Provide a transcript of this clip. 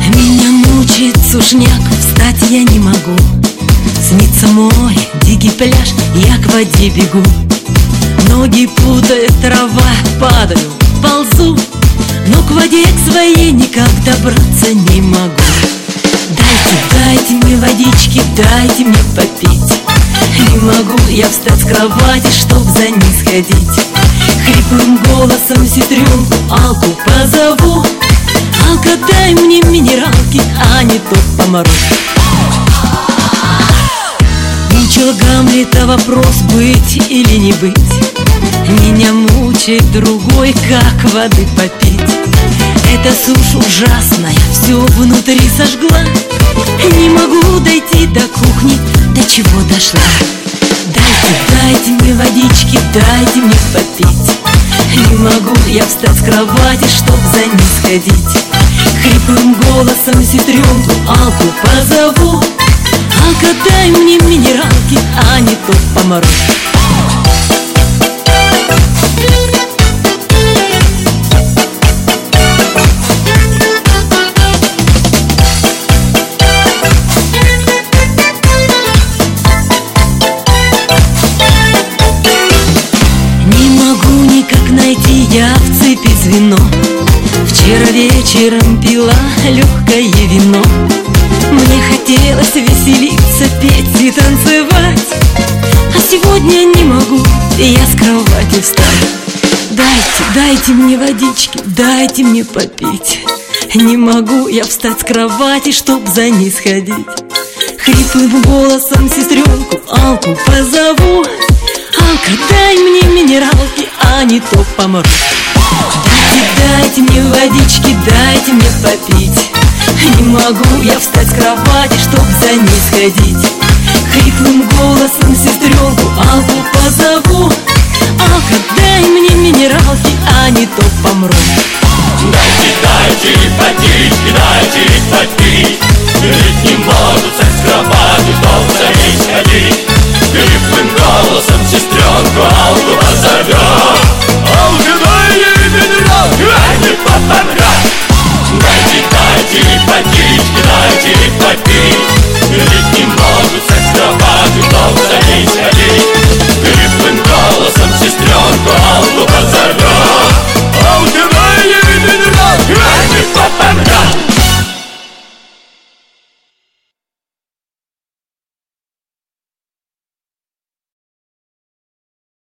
Меня мучает сушняк, встать я не могу. Снится мой дикий пляж, я к воде бегу. Ноги путает трава, падаю, ползу, но к воде к своей никак добраться не могу. Дайте мне водички, дайте мне попить. Не могу я встать с кровати, чтоб за ней сходить. Хриплым голосом сестренку Алку позову. Алка, дай мне минералки, а не то помру. Мучил Гамлета вопрос, быть или не быть. Меня мучает другой, как воды попить. Эта сушь ужасная, все внутри сожгла. Не могу дойти до кухни, до чего дошла. Дайте мне водички, дайте мне попить. Не могу я встать с кровати, чтоб за ней сходить. Хриплым голосом сестренку Алку позову. Алка, дай мне минералки, а не то помру. Я в цепи звено. Вчера вечером пила легкое вино. Мне хотелось веселиться, петь и танцевать, а сегодня не могу я с кровати встать. Дайте мне водички, дайте мне попить. Не могу я встать с кровати, чтоб за ней сходить. Хриплым голосом сестренку Алку позову. Алка, дай мне минералки, а не то помру. Дайте мне водички, дайте мне попить. Не могу я встать с кровати, чтоб за ней сходить. Хриплым голосом сестренку Алку позову. Алка, дай мне минералки, а не то помру. Дайте попить, дайте попить.